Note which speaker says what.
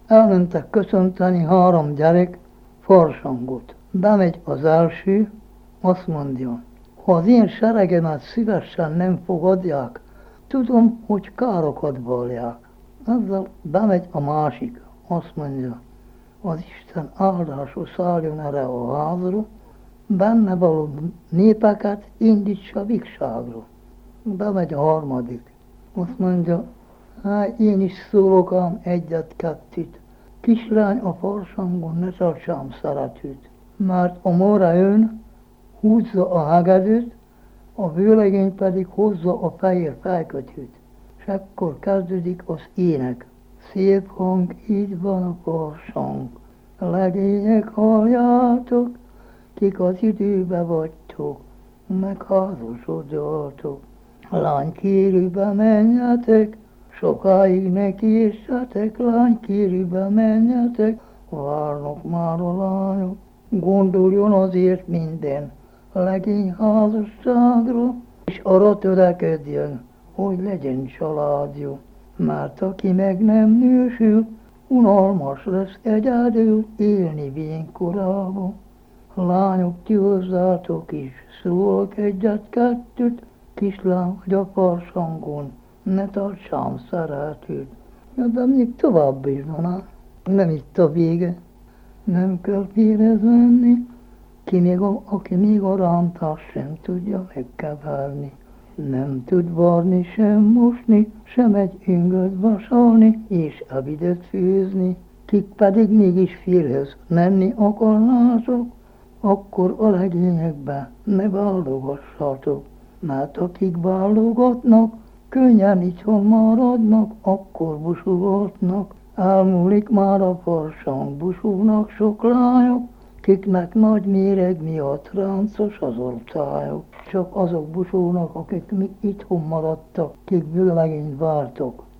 Speaker 1: Elmentek köszönteni 3 gyerek farsangot. Bemegy az első, azt mondja, ha az én seregemet szívesen nem fogadják, tudom, hogy károkat vallják. Ezzel bemegy a másik, azt mondja, az Isten áldása szálljon erre a házra, benne való népeket indítsa vigságra. Bemegy a harmadik, azt mondja, hát én is szólok ám egyet-kettőt, kislány a farsangon ne tartsám szeretőt, mert a mora jön, húzza a hegedűt, a vőlegény pedig hozza a fehér fejkötőt. És ekkor kezdődik az ének. Szép hang, így van a farsang, legények halljátok, kik az időbe vagytok, megházasodjatok. Lánykérűbe menjetek, sokáig ne késsetek, lánykérűbe menjetek, várnak már a lányok. Gondoljon azért minden legény házasságra, és arra törekedjen, hogy legyen családja. Mert aki meg nem nősül, unalmas lesz egyedül élni vénkorában. Lányok, ti hozzátok is, szólok egyet-kettőt, kislány vagy a farsangon, ne tartsám szeretőt. Ja, de még tovább is van, hát. Nem itt a vége. Nem kell félhez menni, aki még a rántást sem tudja megkeverni. Nem tud varni, sem mosni, sem egy ingöt vasalni, és ebédet főzni. Kik pedig mégis félhez menni akarnátok, akkor a legényekbe ne válogassatok. Mert akik válogatnak, könnyen itthon maradnak, akkor busulhatnak. Elmúlik már a farsang, busulnak sok lányok, kiknek nagy méreg miatt ráncos az ortályok. Csak azok busulnak, akik itthon maradtak, kik vőlegényt vártok.